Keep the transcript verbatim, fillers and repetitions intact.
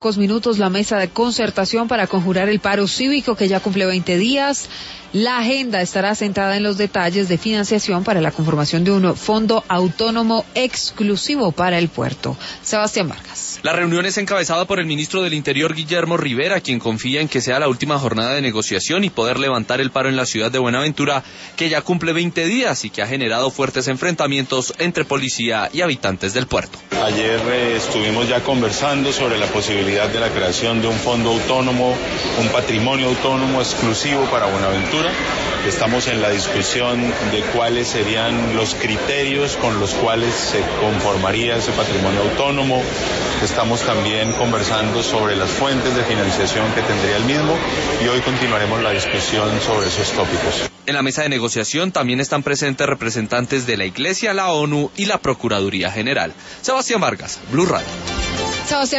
Pocos minutos la mesa de concertación para conjurar el paro cívico que ya cumple veinte días. La agenda estará centrada en los detalles de financiación para la conformación de un fondo autónomo exclusivo para el puerto. Sebastián Vargas. La reunión es encabezada por el ministro del Interior, Guillermo Rivera, quien confía en que sea la última jornada de negociación y poder levantar el paro en la ciudad de Buenaventura, que ya cumple veinte días y que ha generado fuertes enfrentamientos entre policía y habitantes del puerto. Ayer eh, estuvimos ya conversando sobre la posibilidad de la creación de un fondo autónomo, un patrimonio autónomo exclusivo para Buenaventura. Estamos en la discusión de cuáles serían los criterios con los cuales se conformaría ese patrimonio autónomo. Estamos también conversando sobre las fuentes de financiación que tendría el mismo y hoy continuaremos la discusión sobre esos tópicos. En la mesa de negociación también están presentes representantes de la Iglesia, la ONU y la Procuraduría General. Sebastián Vargas, Blue Radio. Sebastián